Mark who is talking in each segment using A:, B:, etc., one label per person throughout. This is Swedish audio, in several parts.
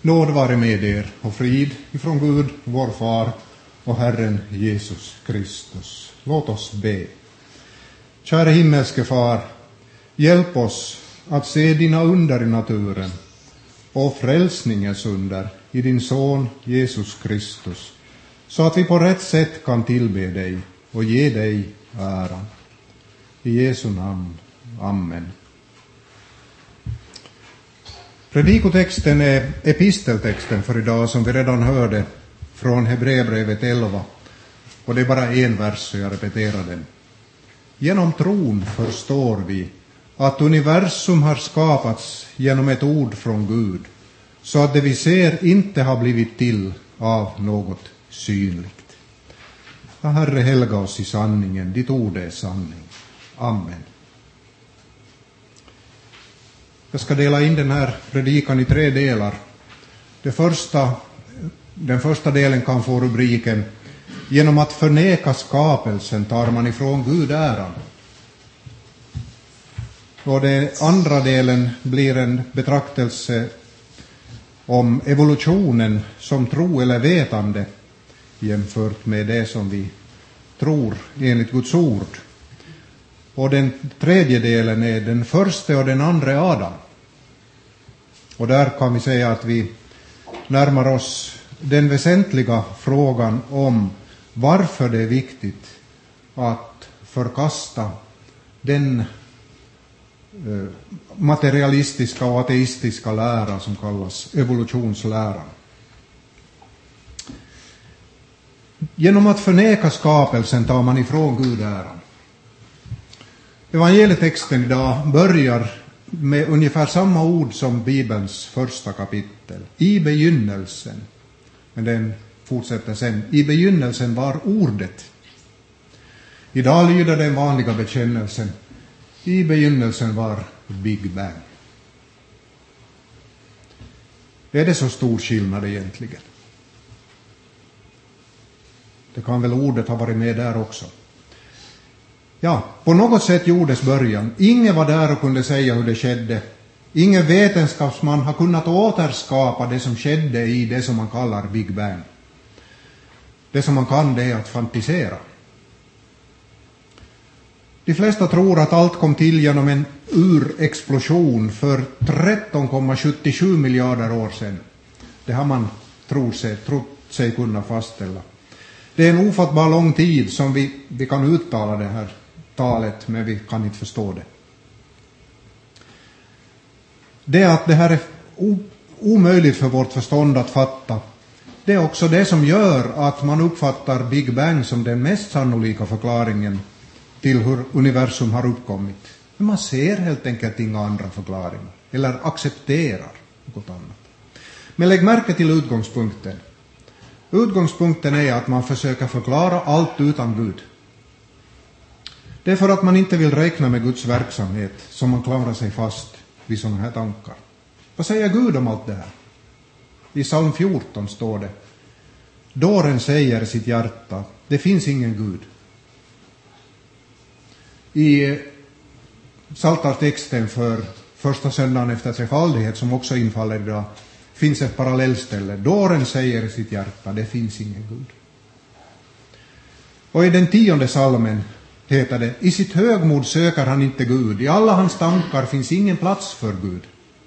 A: Nåd vare med er och frid ifrån Gud, vår far och Herren Jesus Kristus. Låt oss be. Kära himmelske far, hjälp oss att se dina under i naturen och frälsningens under i din son Jesus Kristus, så att vi på rätt sätt kan tillbe dig och ge dig äran. I Jesu namn. Amen. Predikotexten är episteltexten för idag, som vi redan hörde från Hebreerbrevet 11. Och det är bara en vers, så jag repeterar den. Genom tron förstår vi att universum har skapats genom ett ord från Gud, så att det vi ser inte har blivit till av något synligt. Ja, Herre, helga oss i sanningen, ditt ord är sanning. Amen. Jag ska dela in den här predikan i 3 delar. Den första delen kan få rubriken Genom att förneka skapelsen tar man ifrån Gud äran. Och den andra delen blir en betraktelse om evolutionen som tro eller vetande jämfört med det som vi tror enligt Guds ord. Och den tredje delen är den första och den andra Adam. Och där kan vi säga att vi närmar oss den väsentliga frågan om varför det är viktigt att förkasta den materialistiska och ateistiska lära som kallas evolutionsläran. Genom att förneka skapelsen tar man ifrån Gud äran. Evangelietexten idag börjar med ungefär samma ord som Bibelns första kapitel. I begynnelsen. Men den fortsätter sen. I begynnelsen var ordet. Idag lyder den vanliga bekännelsen. I begynnelsen var Big Bang. Är det så stor skillnad egentligen? Det kan väl ordet ha varit med där också. Ja, på något sätt gjordes början. Ingen var där och kunde säga hur det skedde. Ingen vetenskapsman har kunnat återskapa det som skedde i det som man kallar Big Bang. Det som man kan, det är att fantisera. De flesta tror att allt kom till genom en urexplosion för 13,77 miljarder år sedan. Det har man trott sig kunna fastställa. Det är en ofattbar lång tid som vi kan uttala det här talet, men vi kan inte förstå det. Det att det här är omöjligt för vårt förstånd att fatta, det är också det som gör att man uppfattar Big Bang som den mest sannolika förklaringen till hur universum har uppkommit. Men man ser helt enkelt inga andra förklaringar, eller accepterar något annat. Men lägg märke till utgångspunkten. Utgångspunkten är att man försöker förklara allt utan Gud. Det är för att man inte vill räkna med Guds verksamhet som man klamrar sig fast vid sådana här tankar. Vad säger Gud om allt det här? I psalm 14 står det: Dåren säger i sitt hjärta, det finns ingen Gud. I psaltartexten för första söndagen efter trefaldighet, som också infaller idag, finns ett parallellställe. Dåren säger i sitt hjärta, det finns ingen Gud. Och i den 10:e psalmen heter det: I sitt högmod söker han inte Gud. I alla hans tankar finns ingen plats för Gud.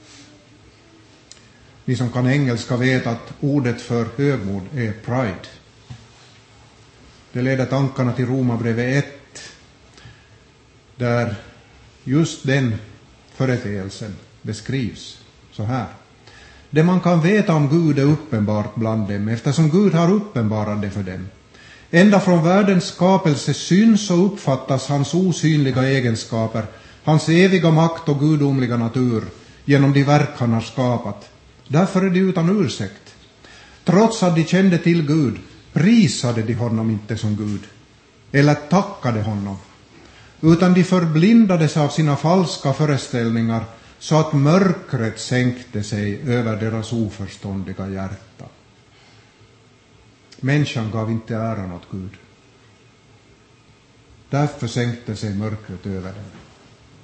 A: Ni som kan engelska vet att ordet för högmod är pride. Det leder tankarna till Romarbrevet 1, där just den företeelsen beskrivs så här. Det man kan veta om Gud är uppenbart bland dem, eftersom Gud har uppenbarat det för dem. Ända från världens skapelse syns och uppfattas hans osynliga egenskaper, hans eviga makt och gudomliga natur genom de verk han har skapat. Därför är de utan ursäkt. Trots att de kände till Gud prisade de honom inte som Gud eller tackade honom, utan de förblindades av sina falska föreställningar så att mörkret sänkte sig över deras oförståndiga hjärta. Människan gav inte äran åt Gud. Därför sänkte sig mörkret över dem.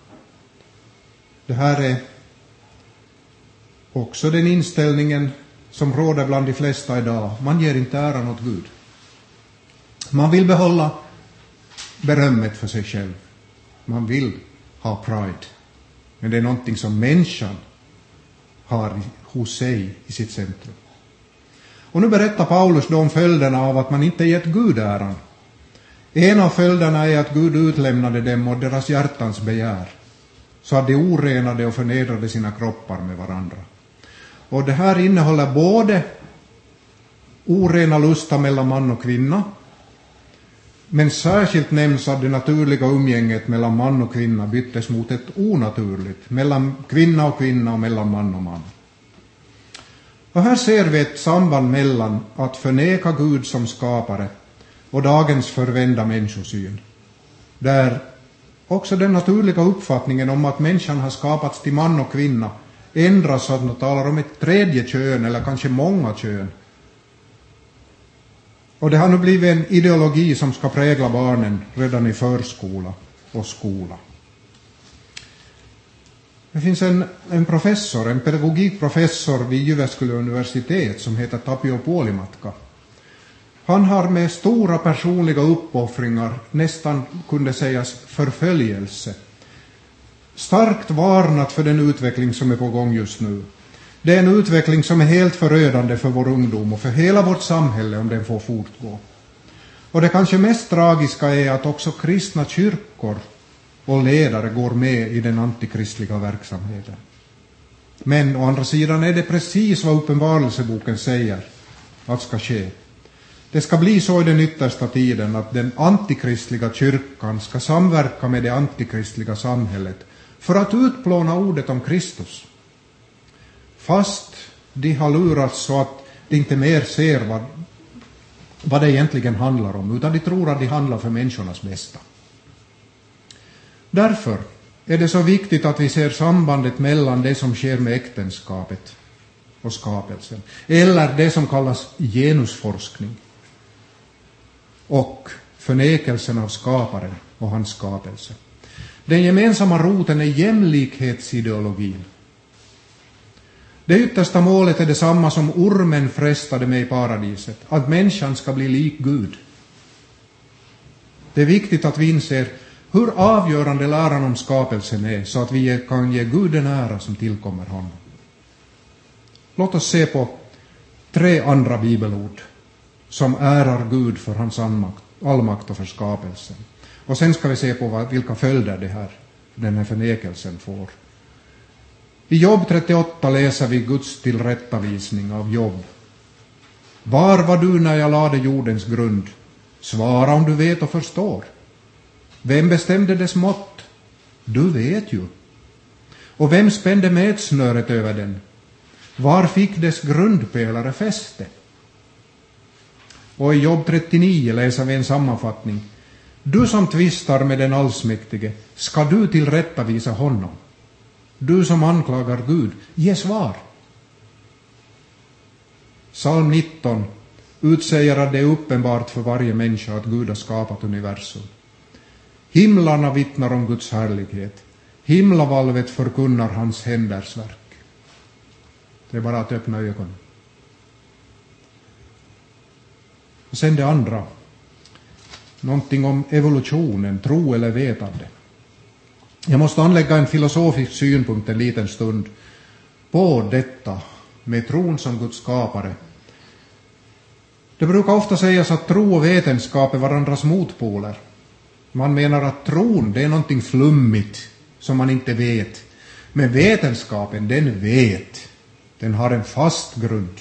A: Det här är också den inställningen som råder bland de flesta idag. Man ger inte äran åt Gud. Man vill behålla berömmet för sig själv. Man vill ha pride. Men det är någonting som människan har hos sig i sitt centrum. Och nu berättar Paulus då om följderna av att man inte gett Gud äran. En av följderna är att Gud utlämnade dem och deras hjärtans begär, så att de orenade och förnedrade sina kroppar med varandra. Och det här innehåller både orena lustar mellan man och kvinna, men särskilt nämns att det naturliga umgänget mellan man och kvinna byttes mot ett onaturligt, mellan kvinna och kvinna och mellan man och man. Och här ser vi ett samband mellan att förneka Gud som skapare och dagens förvända människosyn, där också den naturliga uppfattningen om att människan har skapats till man och kvinna ändras så att man talar om ett tredje kön eller kanske många kön. Och det har nu blivit en ideologi som ska prägla barnen redan i förskola och skola. Det finns en professor, en pedagogikprofessor vid Jyväskylä universitet som heter Tapio Puolimatka. Han har med stora personliga uppoffringar, nästan kunde sägas förföljelse, starkt varnat för den utveckling som är på gång just nu. Det är en utveckling som är helt förödande för vår ungdom och för hela vårt samhälle om den får fortgå. Och det kanske mest tragiska är att också kristna kyrkor och ledare går med i den antikristliga verksamheten. Men å andra sidan är det precis vad Uppenbarelseboken säger att ska ske. Det ska bli så i den yttersta tiden att den antikristliga kyrkan ska samverka med det antikristliga samhället för att utplåna ordet om Kristus. Fast de har lurats så att de inte mer ser vad det egentligen handlar om, utan de tror att de handlar för människornas bästa. Därför är det så viktigt att vi ser sambandet mellan det som sker med äktenskapet och skapelsen, eller det som kallas genusforskning, och förnekelsen av skaparen och hans skapelse. Den gemensamma roten är jämlikhetsideologin. Det yttersta målet är detsamma som ormen frestade med i paradiset, att människan ska bli lik Gud. Det är viktigt att vi inser hur avgörande läran om skapelsen är, så att vi kan ge Gud den ära som tillkommer honom. Låt oss se på 3 andra bibelord som ärar Gud för hans allmakt och för skapelsen. Och sen ska vi se på vilka följder den här förnekelsen får. I Jobb 38 läser vi Guds tillrättavisning av Jobb. Var var du när jag lade jordens grund? Svara om du vet och förstår. Vem bestämde dess mått? Du vet ju. Och vem spände mätsnöret över den? Var fick dess grundpelare fäste? Och i Jobb 39 läser vi en sammanfattning. Du som tvistar med den allsmäktige, ska du tillrättavisa honom? Du som anklagar Gud, ge svar. Psalm 19 utsäger att det är uppenbart för varje människa att Gud har skapat universum. Himlarna vittnar om Guds härlighet. Himlavalvet förkunnar hans händers verk. Det är bara att öppna ögonen. Och sen det andra. Någonting om evolutionen, tro eller vetande. Jag måste anlägga en filosofisk synpunkt en liten stund på detta med tron som Guds skapare. Det brukar ofta sägas att tro och vetenskap är varandras motpoler. Man menar att tron, det är någonting flummigt som man inte vet. Men vetenskapen, den vet. Den har en fast grund.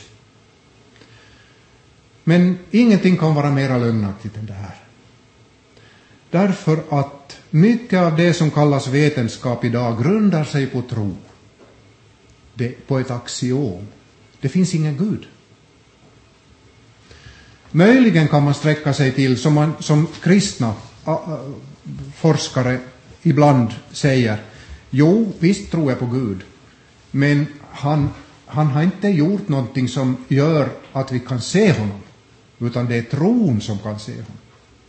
A: Men ingenting kan vara mer lögnaktigt än det här. Därför att mycket av det som kallas vetenskap idag grundar sig på tro. På ett axiom. Det finns ingen Gud. Möjligen kan man sträcka sig till, som kristna forskare ibland säger, jo, visst tror jag på Gud, men han har inte gjort någonting som gör att vi kan se honom, utan det är tron som kan se honom.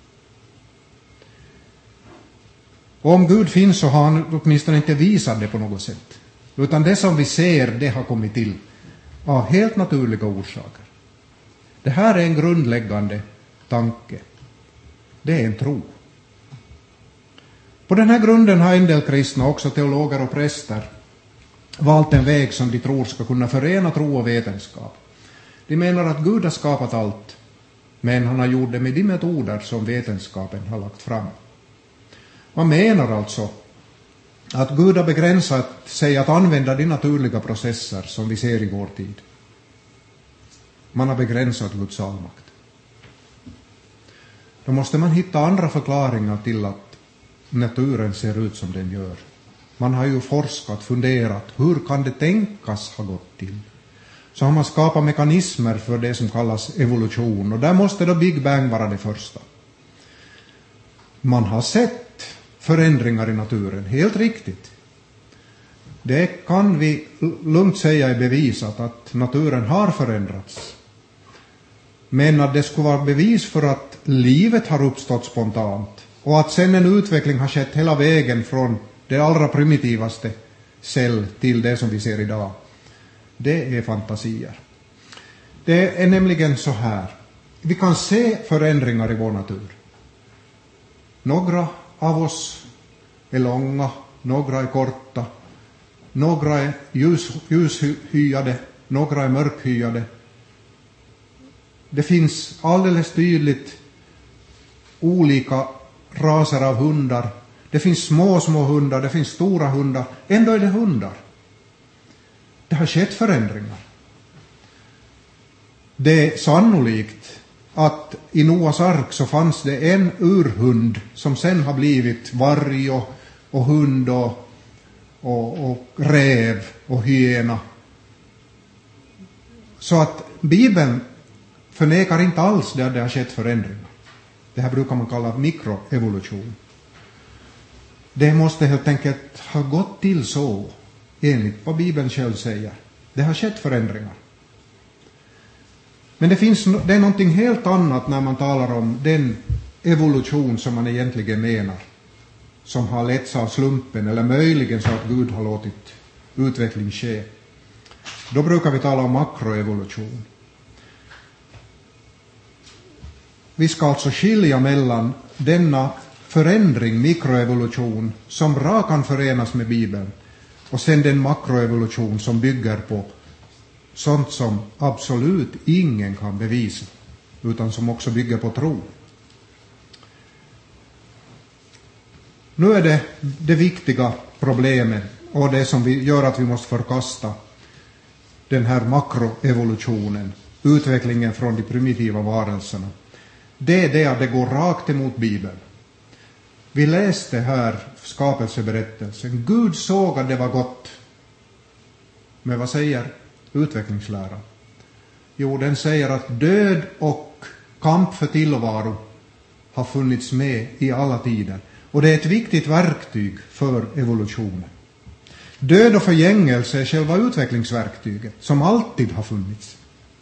A: Och om Gud finns så har han åtminstone inte visat det på något sätt, utan det som vi ser, det har kommit till av helt naturliga orsaker. Det här är en grundläggande tanke. Det är en tro. På den här grunden har en del kristna, också teologer och präster, valt en väg som de tror ska kunna förena tro och vetenskap. De menar att Gud har skapat allt, men han har gjort det med de metoder som vetenskapen har lagt fram. Man menar alltså att Gud har begränsat sig att använda de naturliga processer som vi ser i vår tid. Man har begränsat Guds allmakt. Då måste man hitta andra förklaringar till att naturen ser ut som den gör. Man har ju forskat, funderat, hur kan det tänkas ha gått till? Så har man skapat mekanismer för det som kallas evolution, och där måste då Big Bang vara det första. Man har sett förändringar i naturen, helt riktigt. Det kan vi lugnt säga är bevisat att naturen har förändrats. Men att det skulle vara bevis för att livet har uppstått spontant och att sen en utveckling har skett hela vägen från det allra primitivaste cell till det som vi ser idag, det är fantasier. Det är nämligen så här. Vi kan se förändringar i vår natur. Några av oss är långa, några är korta, några är ljushyade, några är mörkhyade. Det finns alldeles tydligt olika raser av hundar. Det finns små hundar, det finns stora hundar. Ändå är det hundar. Det har skett förändringar. Det är sannolikt att i Noas ark så fanns det en urhund som sen har blivit varg och hund och räv och hyena. Så att Bibeln förnekar inte alls det att det har skett förändringar. Det här brukar man kalla mikroevolution. Det måste helt enkelt ha gått till så, enligt vad Bibeln själv säger. Det har skett förändringar. Men det är någonting helt annat när man talar om den evolution som man egentligen menar, som har letts av slumpen eller möjligen så att Gud har låtit utveckling ske. Då brukar vi tala om makroevolution. Vi ska alltså skilja mellan denna förändring, mikroevolution, som bra kan förenas med Bibeln, och sen den makroevolution som bygger på sånt som absolut ingen kan bevisa, utan som också bygger på tro. Nu är det viktiga problemet, och det som gör att vi måste förkasta den här makroevolutionen, utvecklingen från de primitiva varelserna. Det är det att det går rakt emot Bibeln. Vi läste här skapelseberättelsen. Gud såg att det var gott. Men vad säger utvecklingsläran? Jo, den säger att död och kamp för tillvaro har funnits med i alla tider. Och det är ett viktigt verktyg för evolutionen. Död och förgängelse är själva utvecklingsverktyget som alltid har funnits.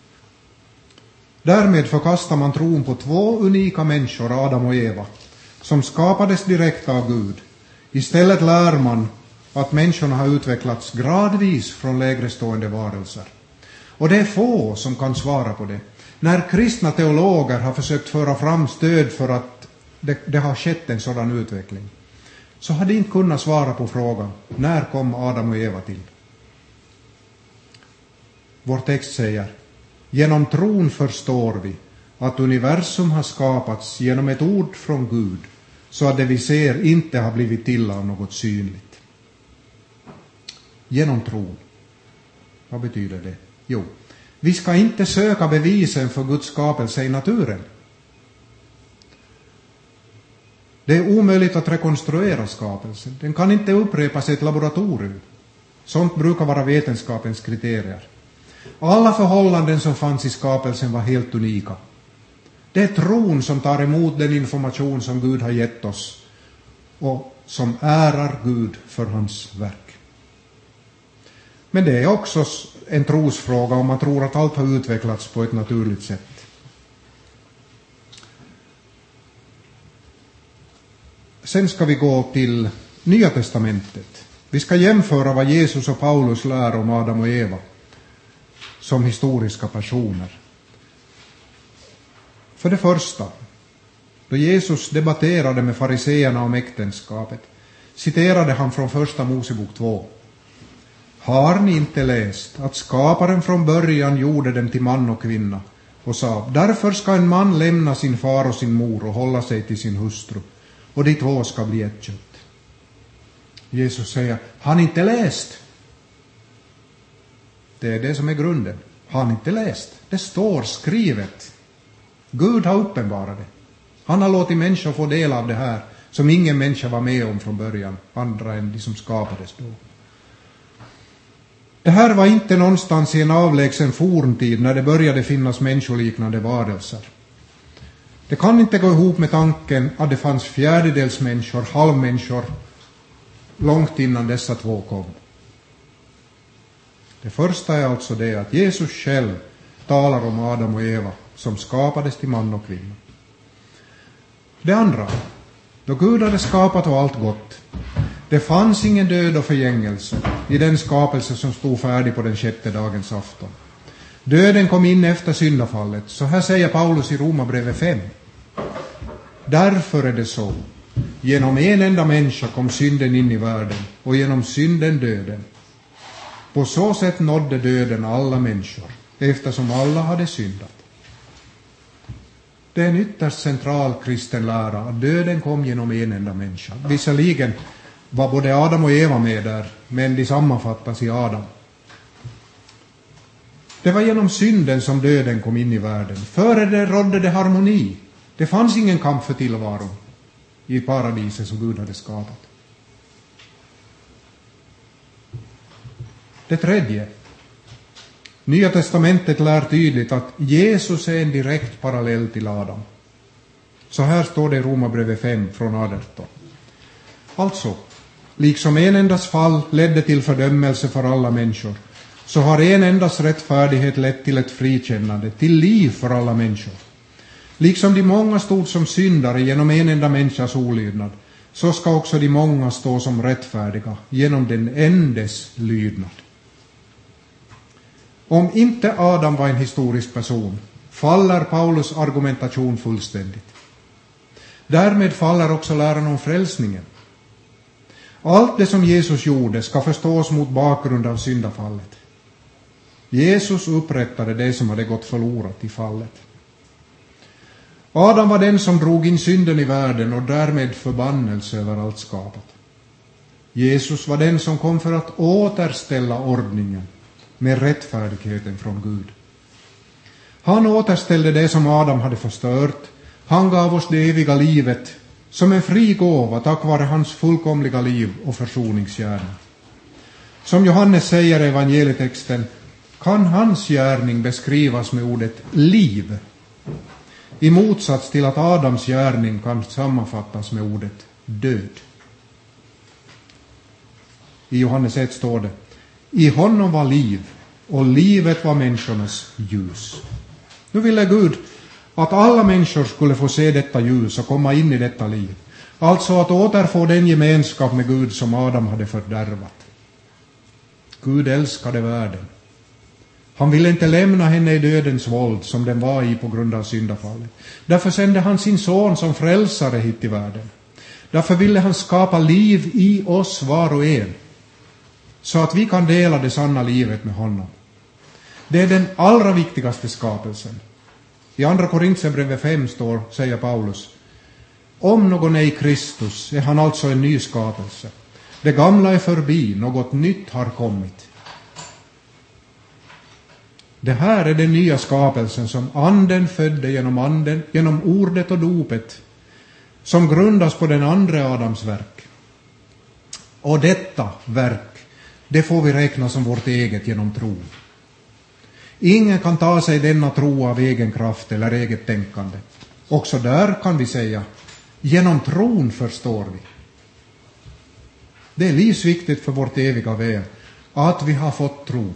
A: Därmed förkastar man tron på två unika människor, Adam och Eva, som skapades direkt av Gud. Istället lär man att människorna har utvecklats gradvis från lägre stående varelser. Och det är få som kan svara på det. När kristna teologer har försökt föra fram stöd för att det har skett en sådan utveckling, så har de inte kunnat svara på frågan: när kom Adam och Eva till? Vår text säger: genom tron förstår vi att universum har skapats genom ett ord från Gud, så att det vi ser inte har blivit till av något synligt. Genom tron. Vad betyder det? Jo, vi ska inte söka bevisen för Guds skapelse i naturen. Det är omöjligt att rekonstruera skapelsen. Den kan inte upprepas i ett laboratorium. Sånt brukar vara vetenskapens kriterier. Alla förhållanden som fanns i skapelsen var helt unika. Det är tron som tar emot den information som Gud har gett oss och som ärar Gud för hans verk. Men det är också en trosfråga om man tror att allt har utvecklats på ett naturligt sätt. Sen ska vi gå till Nya testamentet. Vi ska jämföra vad Jesus och Paulus lär om Adam och Eva, som historiska personer. För det första, då Jesus debatterade med fariseerna om äktenskapet, citerade han från första Mosebok 2. Har ni inte läst att skaparen från början gjorde dem till man och kvinna och sa, därför ska en man lämna sin far och sin mor och hålla sig till sin hustru, och de två ska bli ett kött. Jesus säger, har ni inte läst? Det är det som är grunden. Har ni inte läst? Det står skrivet. Gud har uppenbarat det. Han har låtit människor få del av det här som ingen människa var med om från början, andra än de som skapades då. Det här var inte någonstans i en avlägsen forntid när det började finnas människoliknande varelser. Det kan inte gå ihop med tanken att det fanns fjärdedels människor, halvmänniskor, långt innan dessa två kom. Det första är alltså det att Jesus själv talar om Adam och Eva som skapades till man och kvinna. Det andra, då Gud hade skapat och allt gott, det fanns ingen död och förgängelse i den skapelse som stod färdig på den 6:e dagens afton. Döden kom in efter syndafallet. Så här säger Paulus i Romarbrevet 5. Därför är det så. Genom en enda människa kom synden in i världen, och genom synden döden. På så sätt nådde döden alla människor, eftersom alla hade syndat. Det är en ytterst central kristen lära att döden kom genom en enda människa. Visserligen var både Adam och Eva med där, men de sammanfattas i Adam. Det var genom synden som döden kom in i världen. Före det rådde det harmoni. Det fanns ingen kamp för tillvaron i paradiset som Gud hade skapat. Det tredje. Nya testamentet lär tydligt att Jesus är en direkt parallell till Adam. Så här står det i Romarbrevet 5 från 18. Alltså, liksom en endas fall ledde till fördömelse för alla människor, så har en endas rättfärdighet lett till ett frikännande, till liv för alla människor. Liksom de många stod som syndare genom en enda människas olydnad, så ska också de många stå som rättfärdiga genom den endes lydnad. Om inte Adam var en historisk person, faller Paulus argumentation fullständigt. Därmed faller också läran om frälsningen. Allt det som Jesus gjorde ska förstås mot bakgrund av syndafallet. Jesus upprättade det som hade gått förlorat i fallet. Adam var den som drog in synden i världen och därmed förbannelse över allt skapat. Jesus var den som kom för att återställa ordningen med rättfärdigheten från Gud. Han återställde det som Adam hade förstört. Han gav oss det eviga livet som en fri gåva tack vare hans fullkomliga liv och försoningsgärning. Som Johannes säger i evangelietexten kan hans gärning beskrivas med ordet liv, i motsats till att Adams gärning kan sammanfattas med ordet död. I Johannes 1 står det: i honom var liv, och livet var människornas ljus. Nu ville Gud att alla människor skulle få se detta ljus och komma in i detta liv. Alltså att återfå den gemenskap med Gud som Adam hade fördärvat. Gud älskade världen. Han ville inte lämna henne i dödens våld som den var i på grund av syndafallet. Därför sände han sin son som frälsare hit till världen. Därför ville han skapa liv i oss var och en, så att vi kan dela det sanna livet med honom. Det är den allra viktigaste skapelsen. I andra Korintierbrevet 5 säger Paulus: om någon är i Kristus är han alltså en ny skapelse. Det gamla är förbi, något nytt har kommit. Det här är den nya skapelsen som anden födde genom ordet och dopet, som grundas på den andra Adams verk. Och detta verk, det får vi räkna som vårt eget genom tro. Ingen kan ta sig denna tro av egen kraft eller eget tänkande. Också där kan vi säga, genom tron förstår vi. Det är livsviktigt för vårt eviga väl att vi har fått tron.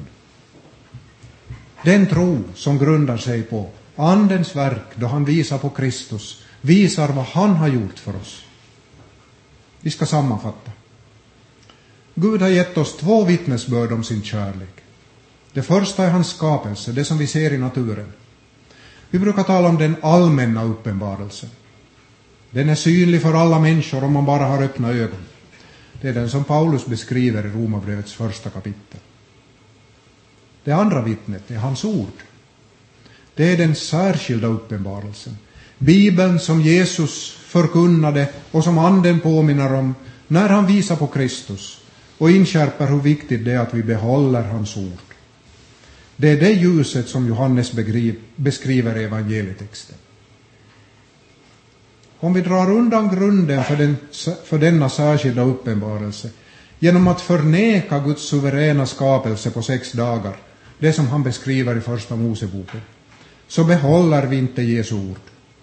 A: Den tro som grundar sig på andens verk då han visar på Kristus, visar vad han har gjort för oss. Vi ska sammanfatta. Gud har gett oss 2 vittnesbörd om sin kärlek. Det första är hans skapelse, det som vi ser i naturen. Vi brukar tala om den allmänna uppenbarelsen. Den är synlig för alla människor om man bara har öppna ögon. Det är den som Paulus beskriver i Romarbrevets första kapitel. Det andra vittnet är hans ord. Det är den särskilda uppenbarelsen. Bibeln som Jesus förkunnade och som anden påminner om när han visar på Kristus och inskärper hur viktigt det är att vi behåller hans ord. Det är det ljuset som Johannes beskriver i evangelietexten. Om vi drar undan grunden för denna särskilda uppenbarelse genom att förneka Guds suveräna skapelse på 6 dagar, det som han beskriver i första Moseboken, så behåller vi inte Jesu ord.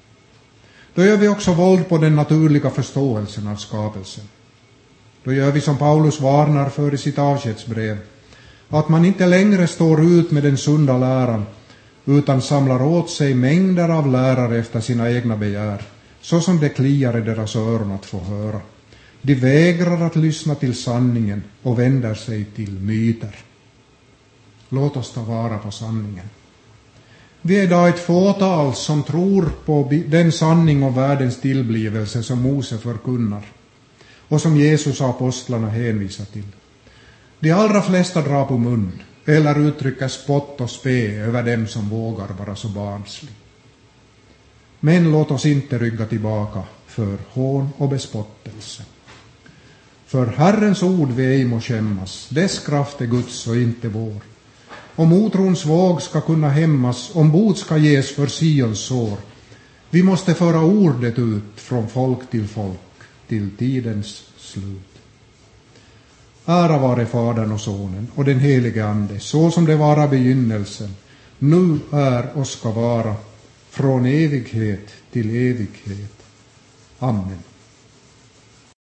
A: Då gör vi också våld på den naturliga förståelsen av skapelsen. Då gör vi som Paulus varnar för i sitt avskedsbrev, att man inte längre står ut med den sunda läran utan samlar åt sig mängder av lärare efter sina egna begär, så som det kliar i deras öron att få höra. De vägrar att lyssna till sanningen och vänder sig till myter. Låt oss ta vara på sanningen. Vi är idag ett fåtal som tror på den sanning om världens tillblivelse som Mose förkunnar och som Jesus och apostlarna hänvisar till. De allra flesta drar på mun eller uttrycker spott och spe över dem som vågar vara så barnslig. Men låt oss inte rygga tillbaka för hån och bespottelse. För Herrens ord vi ej må skämmas, dess kraft är Guds och inte vår. Om otrons våg ska kunna hämmas, om bot ska ges för Sions sår, vi måste föra ordet ut från folk till tidens slut. Ära vare Fadern och Sonen och den helige Ande, så som det var i begynnelsen, nu är och ska vara, från evighet till evighet. Amen.